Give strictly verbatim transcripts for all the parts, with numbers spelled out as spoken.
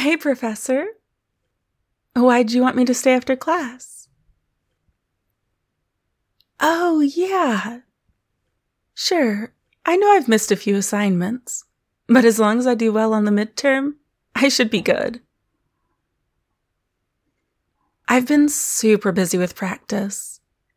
Hey, Professor. Why'd you want me to stay after class? Oh, yeah. Sure, I know I've missed a few assignments, but as long as I do well on the midterm, I should be good. I've been super busy with practice.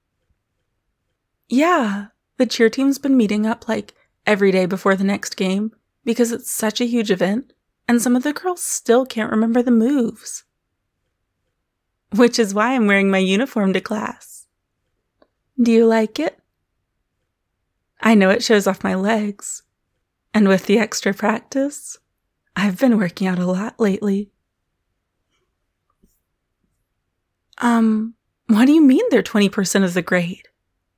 Yeah, the cheer team's been meeting up like every day before the next game because it's such a huge event, and some of the girls still can't remember the moves. Which is why I'm wearing my uniform to class. Do you like it? I know it shows off my legs, and with the extra practice, I've been working out a lot lately. Um, what do you mean they're twenty percent of the grade?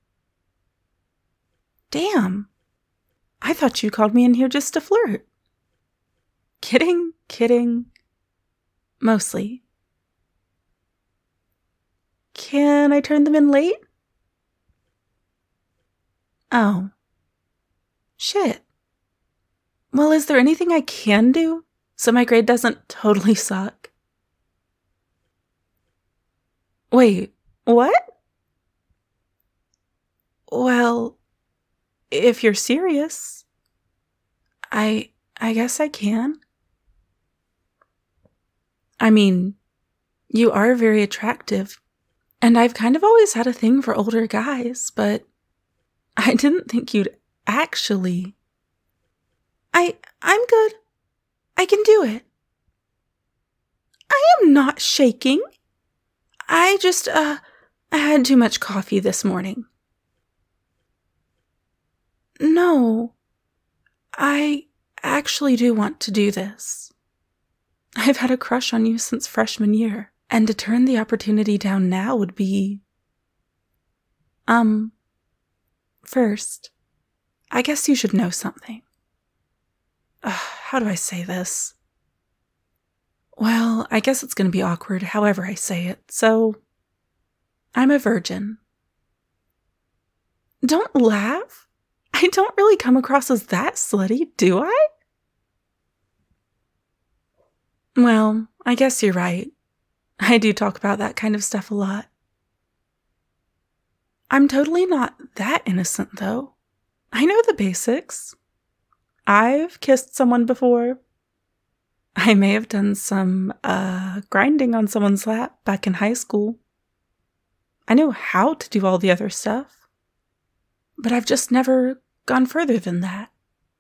Damn, I thought you called me in here just to flirt. Kidding, kidding. Mostly. Can I turn them in late? Oh. Shit. Well, is there anything I can do so my grade doesn't totally suck? Wait, what? Well, if you're serious, I I guess I can. I mean, you are very attractive, and I've kind of always had a thing for older guys, but I didn't think you'd actually. I I'm good. I can do it. I am not shaking. I just, uh, I had too much coffee this morning. No, I actually do want to do this. I've had a crush on you since freshman year, and to turn the opportunity down now would be... Um, first, I guess you should know something. Ugh, how do I say this? Well, I guess it's going to be awkward however I say it, so I'm a virgin. Don't laugh. I don't really come across as that slutty, do I? Well, I guess you're right. I do talk about that kind of stuff a lot. I'm totally not that innocent, though. I know the basics. I've kissed someone before. I may have done some, uh, grinding on someone's lap back in high school. I know how to do all the other stuff. But I've just never gone further than that.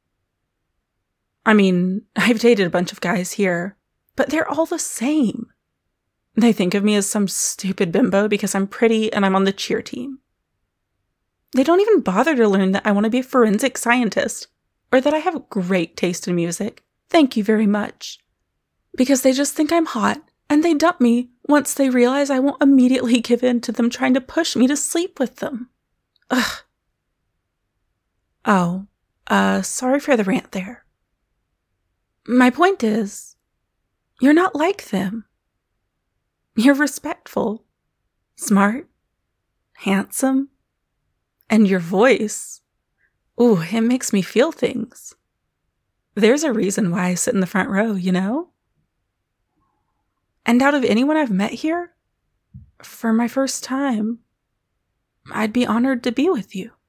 I mean, I've dated a bunch of guys here, but they're all the same. They think of me as some stupid bimbo because I'm pretty and I'm on the cheer team. They don't even bother to learn that I want to be a forensic scientist or that I have great taste in music. Thank you very much. Because they just think I'm hot, and they dump me once they realize I won't immediately give in to them trying to push me to sleep with them. Ugh. Oh, uh, sorry for the rant there. My point is, you're not like them. You're respectful, smart, handsome, and your voice. Ooh, it makes me feel things. There's a reason why I sit in the front row, you know? And out of anyone I've met here, for my first time, I'd be honored to be with you.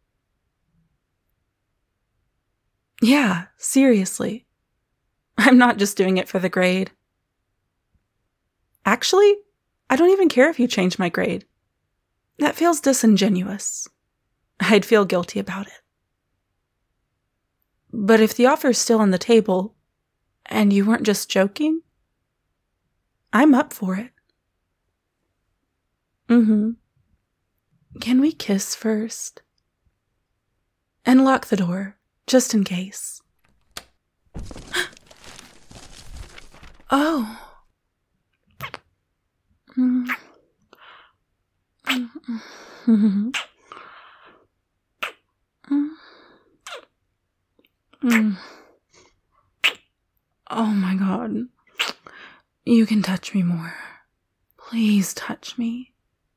Yeah, seriously. I'm not just doing it for the grade. Actually, I don't even care if you change my grade. That feels disingenuous. I'd feel guilty about it. But if the offer's still on the table, and you weren't just joking, I'm up for it. Mm-hmm. Can we kiss first? And lock the door, just in case. Oh. Mm. Mm. Mm. Oh my God. You can touch me more. Please touch me.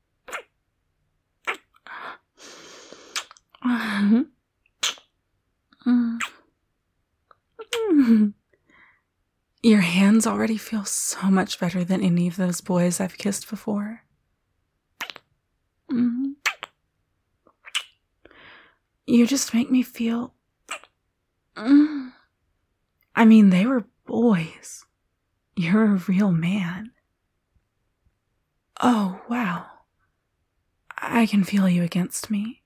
Mm. Mm. Your hands already feel so much better than any of those boys I've kissed before. Mm-hmm. You just make me feel... Mm. I mean, they were boys. You're a real man. Oh, wow. I can feel you against me.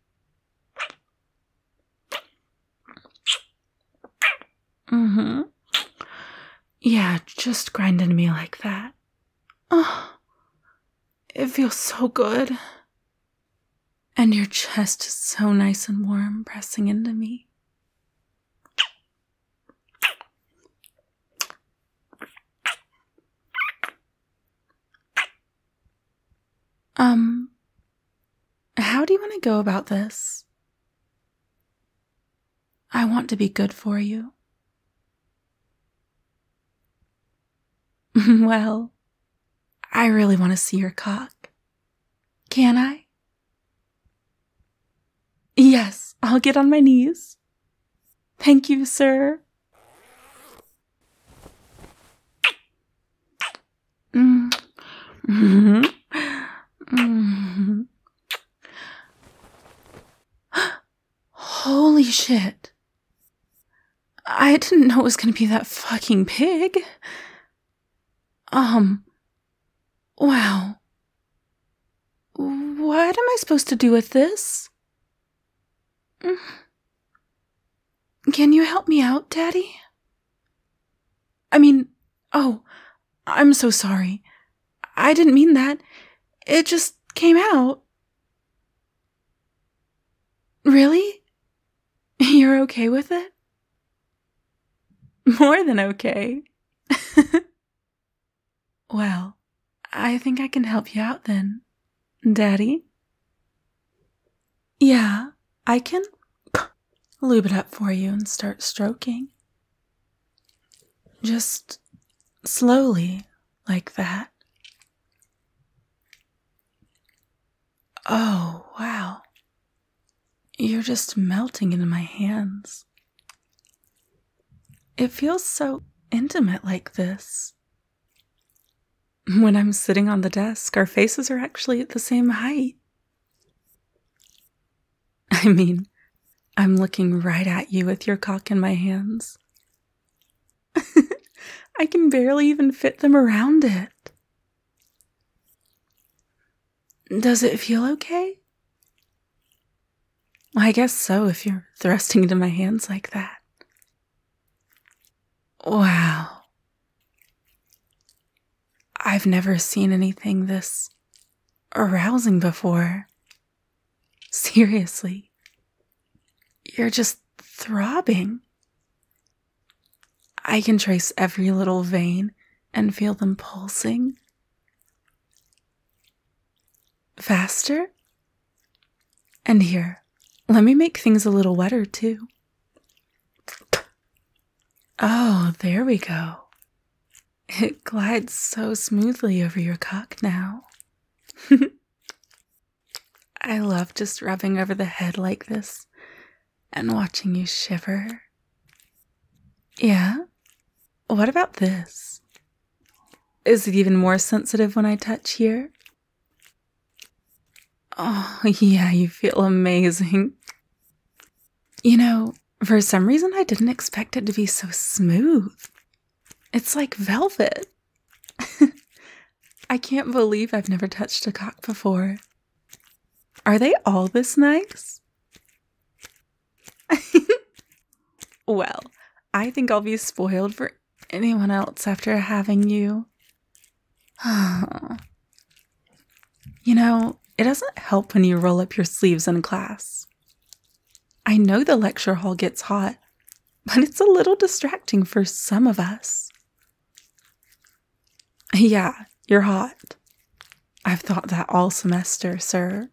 Mm-hmm. Yeah, just grind into me like that. Oh, it feels so good. And your chest is so nice and warm, pressing into me. Um, how do you want to go about this? I want to be good for you. Well, I really want to see your cock. Can I? Yes, I'll get on my knees. Thank you, sir. Mm. Mm-hmm. Mm-hmm. Holy shit. I didn't know it was going to be that fucking big. Um, wow. What am I supposed to do with this? Can you help me out, Daddy? I mean, oh, I'm so sorry. I didn't mean that. It just came out. Really? You're okay with it? More than okay. Well, I think I can help you out then, Daddy. Yeah, I can lube it up for you and start stroking. Just slowly, like that. Oh, wow. You're just melting into my hands. It feels so intimate like this. When I'm sitting on the desk, our faces are actually at the same height. I mean, I'm looking right at you with your cock in my hands. I can barely even fit them around it. Does it feel okay? I guess so if you're thrusting into my hands like that. Wow. I've never seen anything this arousing before. Seriously. You're just throbbing. I can trace every little vein and feel them pulsing. Faster? And here, let me make things a little wetter too. Oh, there we go. It glides so smoothly over your cock now. I love just rubbing over the head like this and watching you shiver. Yeah? What about this? Is it even more sensitive when I touch here? Oh, yeah, you feel amazing. You know, for some reason I didn't expect it to be so smooth. It's like velvet. I can't believe I've never touched a cock before. Are they all this nice? Well, I think I'll be spoiled for anyone else after having you. You know, it doesn't help when you roll up your sleeves in class. I know the lecture hall gets hot, but it's a little distracting for some of us. Yeah, you're hot. I've thought that all semester, sir.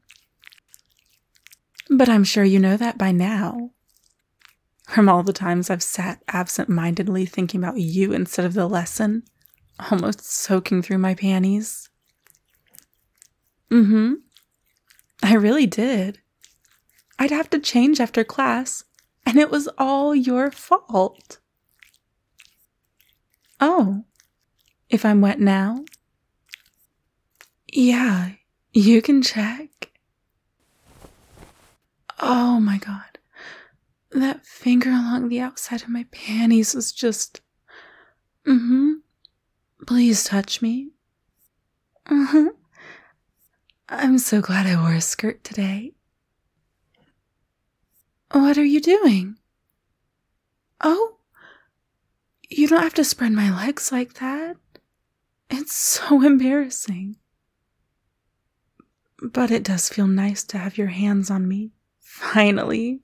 But I'm sure you know that by now. From all the times I've sat absent-mindedly thinking about you instead of the lesson, almost soaking through my panties. Mm-hmm. I really did. I'd have to change after class, and it was all your fault. Oh, if I'm wet now? Yeah, you can check. Oh my god. That finger along the outside of my panties was just... Mm-hmm. Please touch me. Mm-hmm. I'm so glad I wore a skirt today. What are you doing? Oh, you don't have to spread my legs like that. It's so embarrassing. But it does feel nice to have your hands on me. Finally.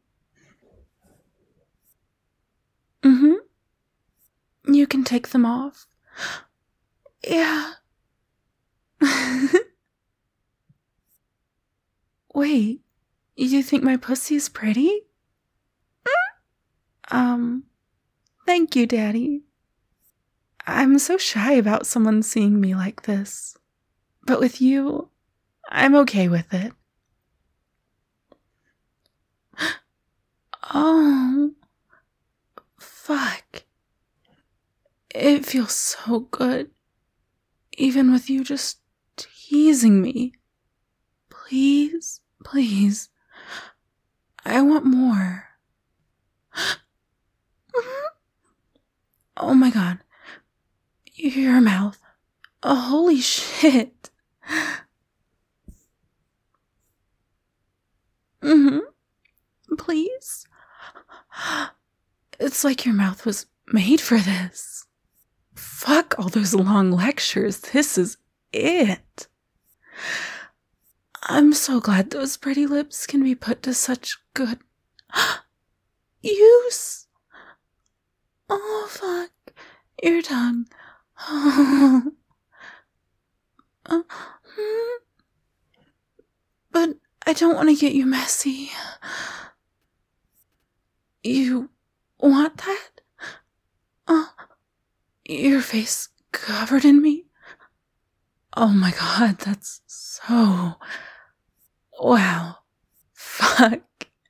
Mm-hmm. You can take them off. Yeah. Wait, you think my pussy's pretty? Um, thank you, Daddy. I'm so shy about someone seeing me like this. But with you, I'm okay with it. Oh, fuck. It feels so good, even with you just teasing me. Please, please. I want more. Oh my god. Your mouth. Oh, holy shit. Mm-hmm. Please? It's like your mouth was made for this. Fuck all those long lectures. This is it. I'm so glad those pretty lips can be put to such good use. Oh, fuck. Your tongue. Oh. Uh, hmm. But I don't want to get you messy. You want that? Oh, your face covered in me? Oh my god, that's so... Wow. Fuck.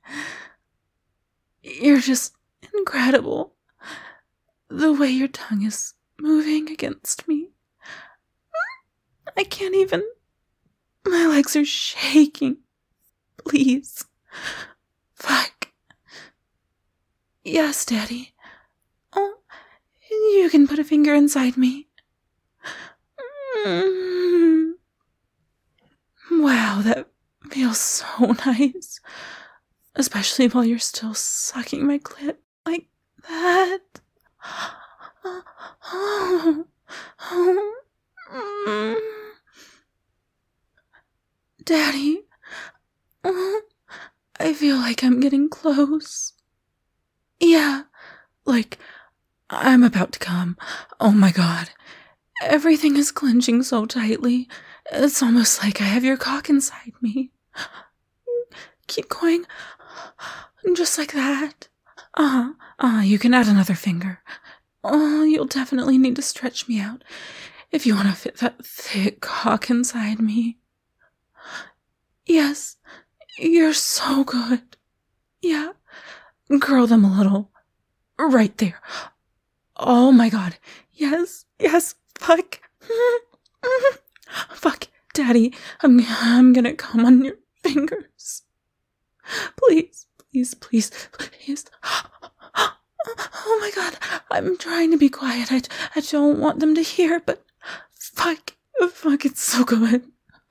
You're just incredible. The way your tongue is moving against me. I can't even... My legs are shaking. Please. Fuck. Yes, Daddy. Oh, you can put a finger inside me. Mm. Wow, that feels so nice. Especially while you're still sucking my clit like that. Oh. Oh. Mm. Daddy. Oh. I feel like I'm getting close. Yeah, like I'm about to come. Oh my god. Everything is clenching so tightly. It's almost like I have your cock inside me. Keep going. Just like that. Uh-huh. Uh, you can add another finger. Oh, you'll definitely need to stretch me out if you want to fit that thick cock inside me. Yes, you're so good. Yeah. Curl them a little. Right there. Oh my god. Yes, yes, fuck. Fuck, Daddy. I'm, I'm gonna come on your fingers. Please, please, please, please. Oh my god. I'm trying to be quiet. I, I don't want them to hear, but fuck. Fuck, it's so good.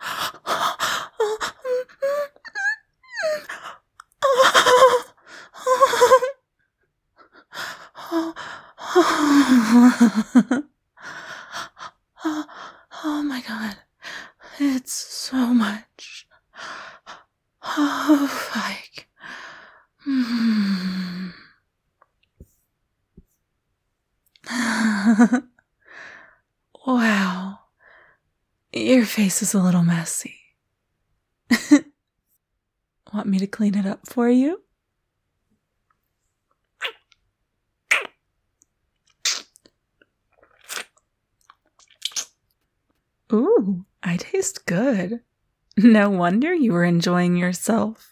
Oh my god. It's so much. Oh, fuck. Mm. Wow. Your face is a little messy. Want me to clean it up for you? Ooh, I taste good. No wonder you were enjoying yourself.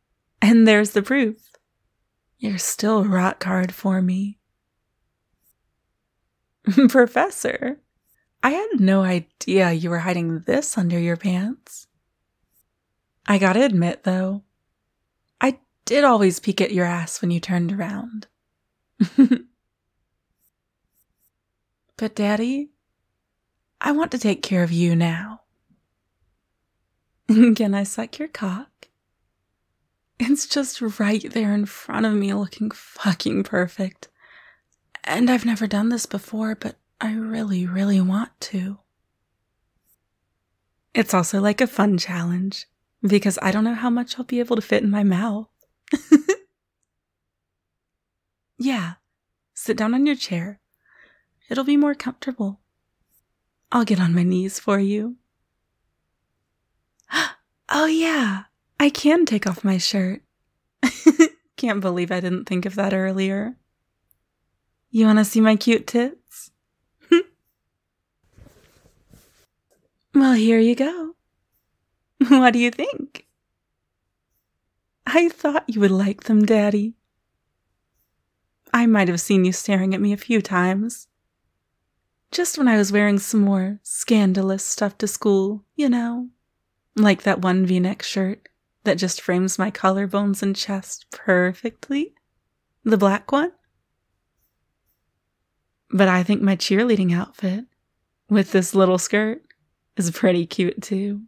And there's the proof. You're still rock hard for me. Professor, I had no idea you were hiding this under your pants. I gotta admit, though, I did always peek at your ass when you turned around. But Daddy, I want to take care of you now. Can I suck your cock? It's just right there in front of me, looking fucking perfect. And I've never done this before, but I really, really want to. It's also like a fun challenge, because I don't know how much I'll be able to fit in my mouth. Yeah, sit down on your chair. It'll be more comfortable. I'll get on my knees for you. Oh yeah, I can take off my shirt. Can't believe I didn't think of that earlier. You want to see my cute tits? Well, here you go. What do you think? I thought you would like them, Daddy. I might have seen you staring at me a few times. Just when I was wearing some more scandalous stuff to school, you know? Like that one V-neck shirt that just frames my collarbones and chest perfectly. The black one. But I think my cheerleading outfit, with this little skirt, is pretty cute too.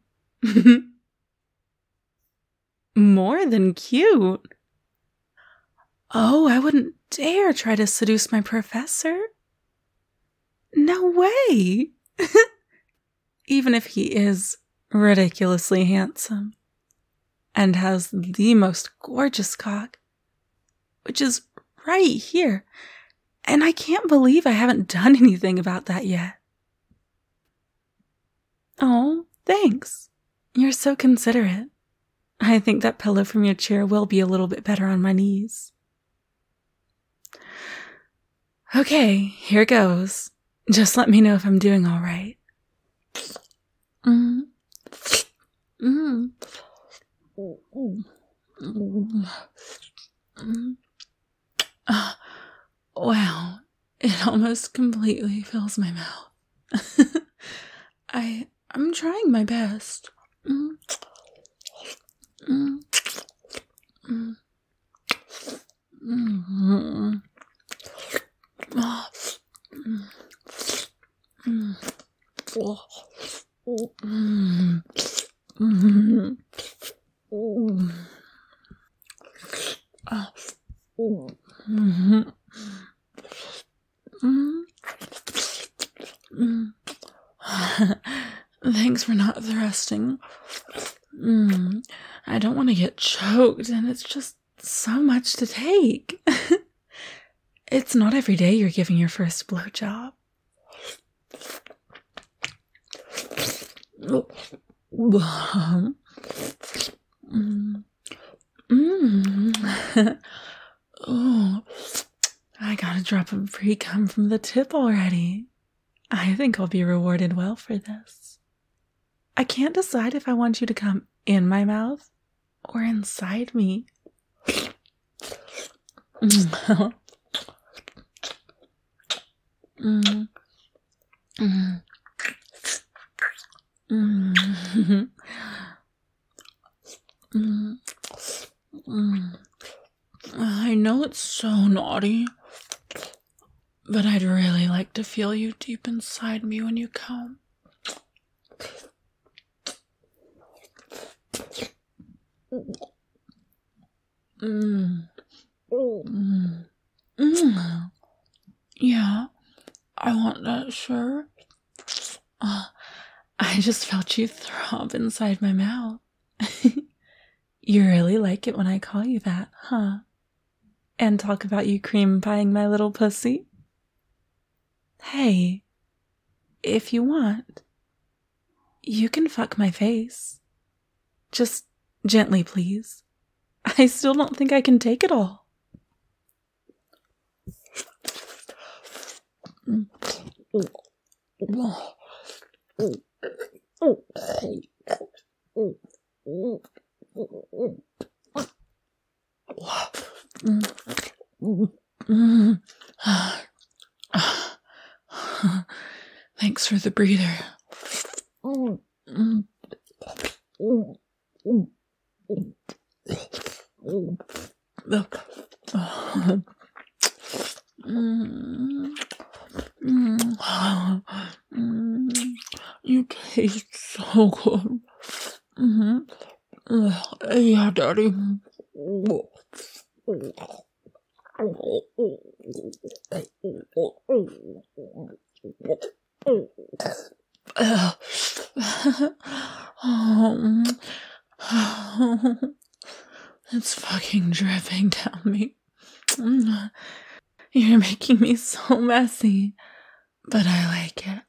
More than cute. Oh, I wouldn't dare try to seduce my professor. No way. Even if he is ridiculously handsome and has the most gorgeous cock, which is right here, and I can't believe I haven't done anything about that yet. Oh, thanks. You're so considerate. I think that pillow from your chair will be a little bit better on my knees. Okay, here goes. Just let me know if I'm doing all right. Mm. Mm. Mm. Uh, wow, it almost completely fills my mouth. I, I'm trying my best. Mm. Mm. Mm. Mm. Oh. Mm. Mm. Oh. Mm. Mm. Mm. Oh. Mm. Mm. Mm. Thanks for not thrusting. Mm. I don't want to get choked, and it's just so much to take. It's not every day you're giving your first blowjob. Mm. Mm. Oh, I got a drop of pre-cum from the tip already. I think I'll be rewarded well for this. I can't decide if I want you to come in my mouth or inside me. Mm. Mm. Mm. Mm. Mm. Mm. I know it's so naughty, but I'd really like to feel you deep inside me when you come. Mm. Mm. Mm. Yeah, I want that, sure. Uh, I just felt you throb inside my mouth. You really like it when I call you that, huh? And talk about you cream pieing my little pussy? Hey, if you want, you can fuck my face. Just gently, please. I still don't think I can take it all. Thanks for the breather. You taste so good. Mm-hmm. Yeah, Daddy. It's fucking dripping down me. You're making me so messy, but I like it.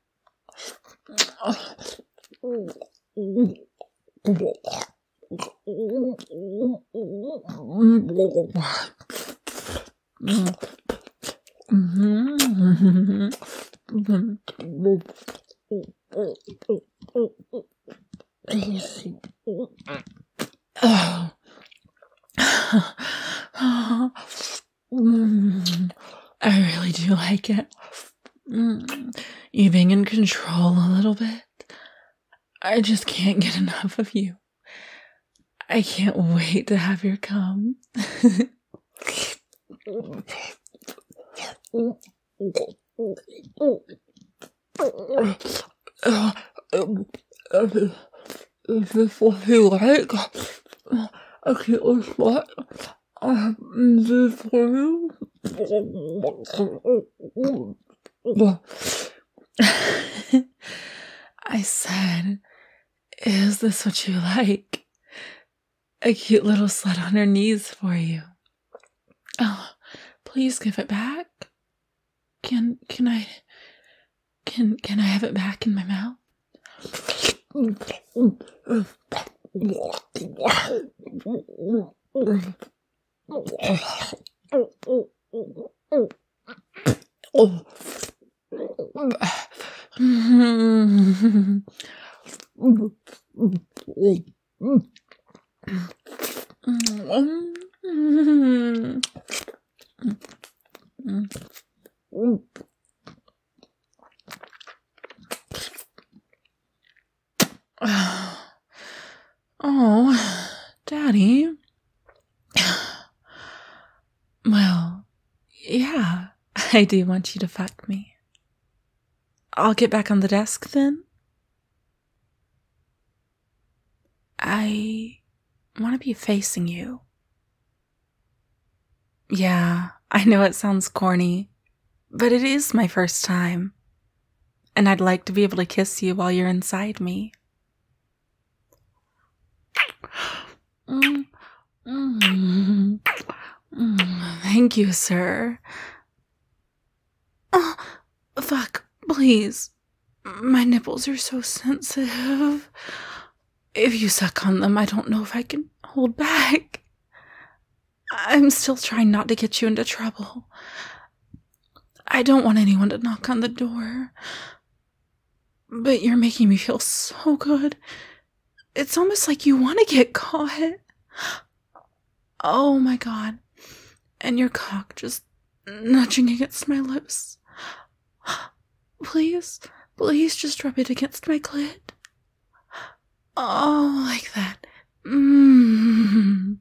Oh. I really do like it. You being in control a little bit. I just can't get enough of you. I can't wait to have your cum. Is this what you like? I can't wait what? Is this for you? I said, is this what you like? A cute little slut on her knees for you. Oh, please give it back. Can, can I, can, can I have it back in my mouth? Oh, Daddy. Well, yeah, I do want you to fuck me. I'll get back on the desk then. I want to be facing you. Yeah, I know it sounds corny, but it is my first time. And I'd like to be able to kiss you while you're inside me. Mm, mm, mm, thank you, sir. Oh, fuck, please. My nipples are so sensitive. If you suck on them, I don't know if I can hold back. I'm still trying not to get you into trouble. I don't want anyone to knock on the door. But you're making me feel so good. It's almost like you want to get caught. Oh my god. And your cock just nudging against my lips. Please, please just rub it against my clit. Oh, like that. Mmm.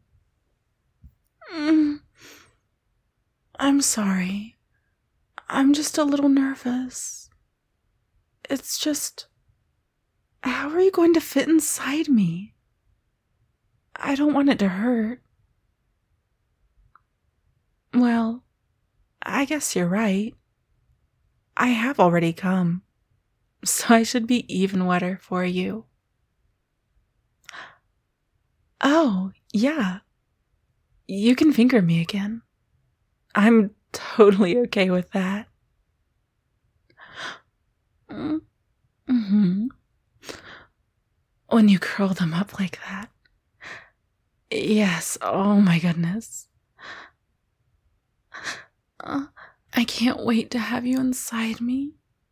Mm. I'm sorry. I'm just a little nervous. It's just... How are you going to fit inside me? I don't want it to hurt. Well, I guess you're right. I have already come, so I should be even wetter for you. Oh, yeah. You can finger me again. I'm totally okay with that. Mm-hmm. When you curl them up like that. Yes, oh my goodness. Uh, I can't wait to have you inside me.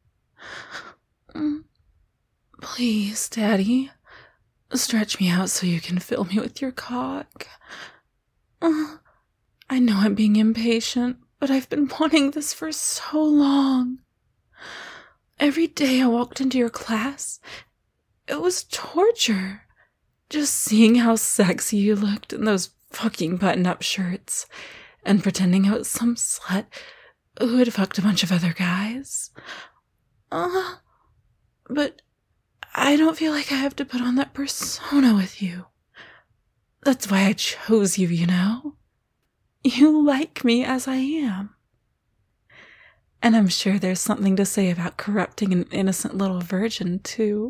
Please, Daddy, stretch me out so you can fill me with your cock. Uh, I know I'm being impatient, but I've been wanting this for so long. Every day I walked into your class, it was torture. Just seeing how sexy you looked in those fucking button-up shirts and pretending I was some slut who had fucked a bunch of other guys. Uh, but I don't feel like I have to put on that persona with you. That's why I chose you, you know? You like me as I am. And I'm sure there's something to say about corrupting an innocent little virgin, too.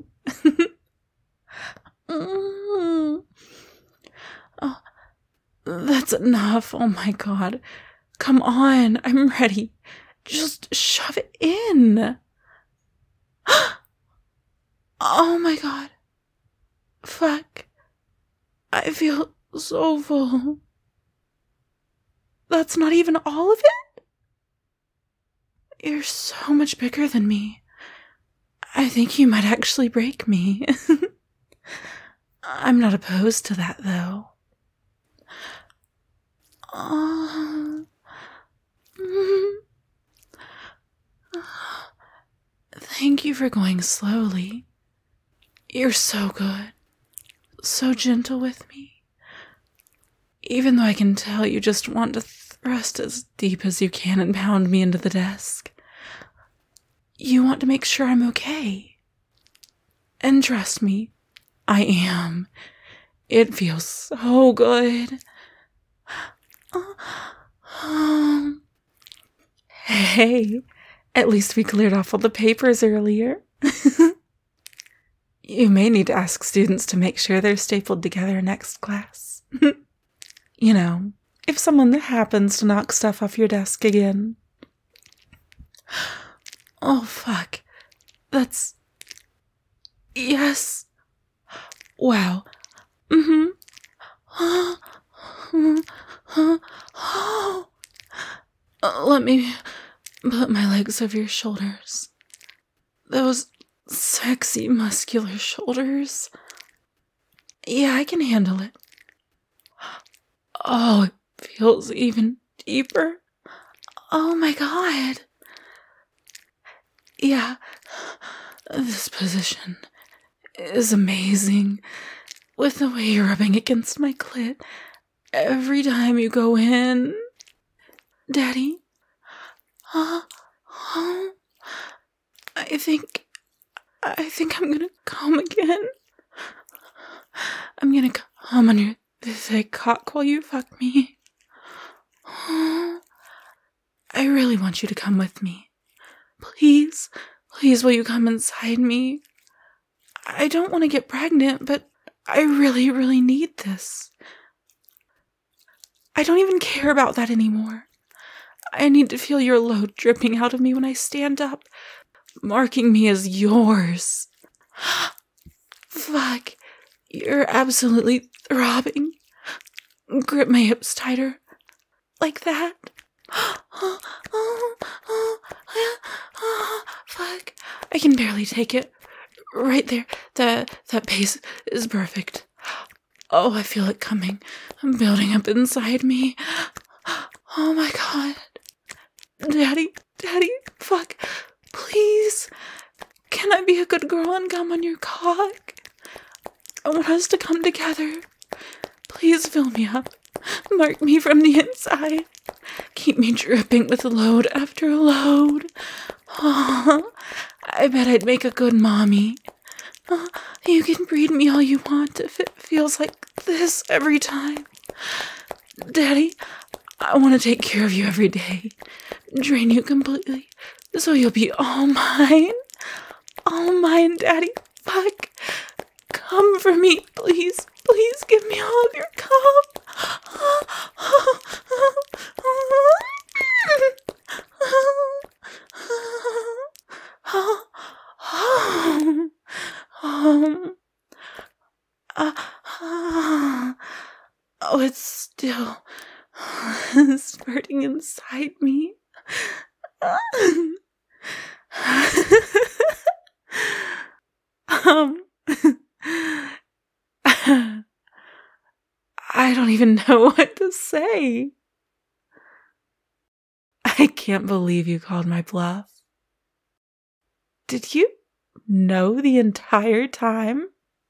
mm. Oh, that's enough. Oh my god. Come on, I'm ready. Just shove it in. Oh my god. Fuck. I feel so full. That's not even all of it? You're so much bigger than me. I think you might actually break me. I'm not opposed to that, though. Uh, mm, thank you for going slowly. You're so good. So gentle with me. Even though I can tell you just want to thrust as deep as you can and pound me into the desk. You want to make sure I'm okay. And trust me, I am. It feels so good. Um, hey, at least we cleared off all the papers earlier. You may need to ask students to make sure they're stapled together next class. You know, if someone happens to knock stuff off your desk again. Oh, fuck. That's... Yes. Wow. Mm-hmm. Let me put my legs over your shoulders. Those sexy, muscular shoulders. Yeah, I can handle it. Oh, it feels even deeper. Oh my god. Yeah, this position is amazing. With the way you're rubbing against my clit every time you go in. Daddy? Huh? Huh? I think... I think I'm gonna come again. I'm gonna come on your thick cock while you fuck me. I really want you to come with me. Please, please will you come inside me? I don't want to get pregnant, but I really, really need this. I don't even care about that anymore. I need to feel your load dripping out of me when I stand up, marking me as yours. Fuck, you're absolutely throbbing. Grip my hips tighter. Like that. Fuck, I can barely take it. Right there, that, that pace is perfect. Oh, I feel it coming. I'm building up inside me. Oh my god. Daddy, Daddy, fuck. Please. Can I be a good girl and come on your cock? I want us to come together. Please fill me up. Mark me from the inside. Keep me dripping with load after load. Oh, I bet I'd make a good mommy. Oh, you can breed me all you want if it feels like this every time. Daddy, I want to take care of you every day. Drain you completely so you'll be all mine. All mine, Daddy. Fuck. Come for me, please. Please give me all of your cum. Um, uh, oh, it's still spurting inside me. um, I don't even know what to say. I can't believe you called my bluff. Did you know the entire time?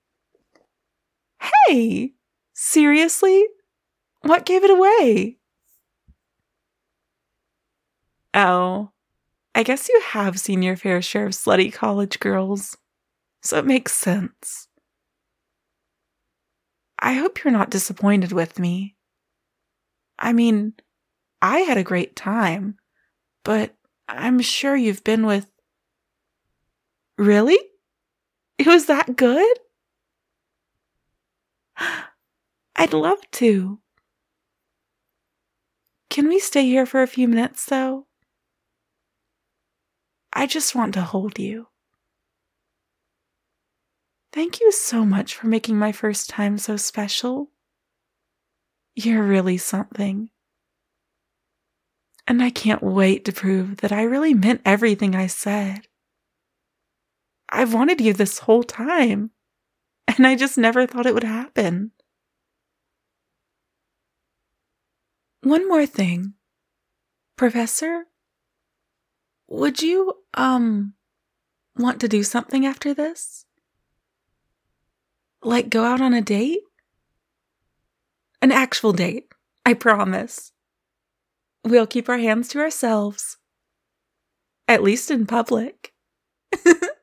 Hey! Seriously? What gave it away? Oh, I guess you have seen your fair share of slutty college girls, so it makes sense. I hope you're not disappointed with me. I mean, I had a great time, but I'm sure you've been with... Really? It was that good? I'd love to. Can we stay here for a few minutes, though? I just want to hold you. Thank you so much for making my first time so special. You're really something. And I can't wait to prove that I really meant everything I said. I've wanted you this whole time, and I just never thought it would happen. One more thing. Professor, would you, um, want to do something after this? Like go out on a date? An actual date, I promise. We'll keep our hands to ourselves. At least in public.